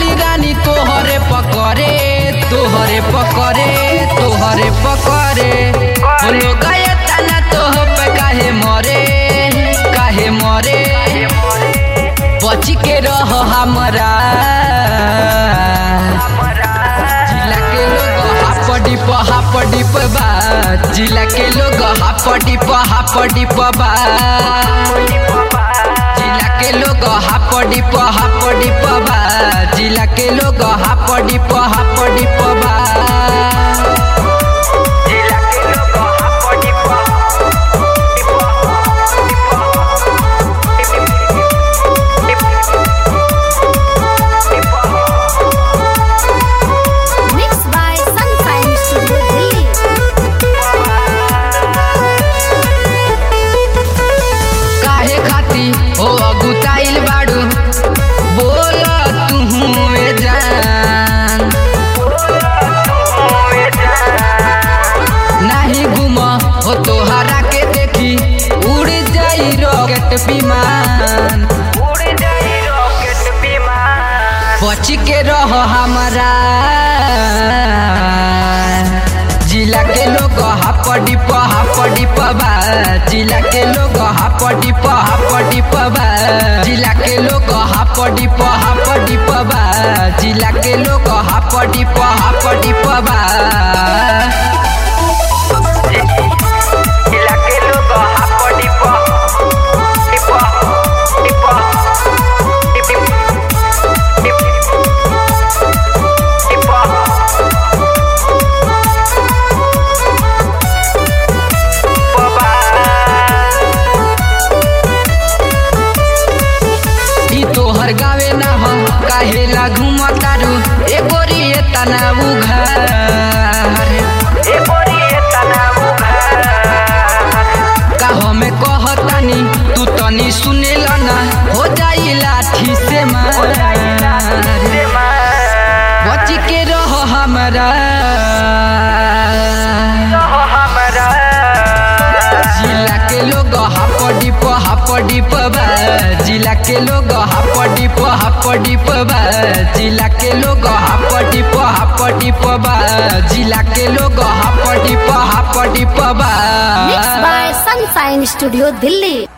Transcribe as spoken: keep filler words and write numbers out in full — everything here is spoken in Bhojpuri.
खाली रानी तोहरे पकड़े तोहरे पकड़े तोहरे पकड़े लोग तना तोह पे काहे मरे काहे मरे बच के रह हमरा जिला के लोग हापड़ी प हापड़ी प बा जिला के लोग हापड़ी प हापड़ी प बा जिला के लोग हापड़ी प हापड़ी प बा जिला के लोग हापड़ी प हापड़ी प बा ओ अगुताइल बाड़ू बोल तू जान नहीं घूम हो तोहरा के देखी उड़ जाई रॉकेट विमान बच के रह हमारा जिला के लोग हापड़ी प हापड़ी प बा जिला के लोग हापड़ी प हापड़ी प बा जिला के लोग हापड़ी प हापड़ी प बा जिला के लोग हापड़ी प हापड़ी प बा जिला के लोग हापड़ी प तोहर गावे ना हो काहेला घूमतारू ए गोरी तना उघार ए गोरी तना उघार काहो में कहतानी तू तनी सुनेला ना हो जाई लाठी से मार बच के रह हमरा जिला के लोग हापड़ी प हापड़ी प बा जिला के लोग हापड़ी प हापड़ी प बा जिला के लोग हापड़ी प हापड़ी प बा जिला के लोग हापड़ी प हापड़ी प बा mix by sunshine studio Delhi.